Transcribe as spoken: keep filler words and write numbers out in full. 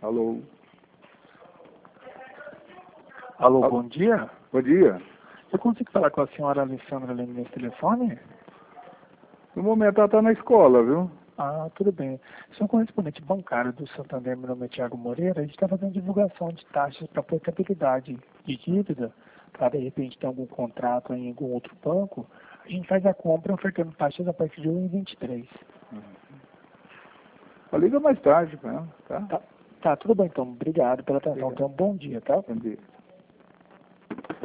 Alô? Alô, Alô? bom dia. Bom dia. Eu consigo falar com a senhora Alessandra Leme nesse telefone? No momento ela está na escola, viu? Ah, tudo bem. Sou correspondente bancário do Santander, meu nome é Thiago Moreira. A gente está fazendo divulgação de taxas para portabilidade de dívida, para de repente ter algum contrato em algum outro banco. A gente faz a compra ofertando taxas a partir de um e vinte e três. Uhum. Liga mais tarde para ela, tá? Tá, tá, tudo bem então. Obrigado pela atenção. Obrigado. Tenha um bom dia, tá? Bom dia.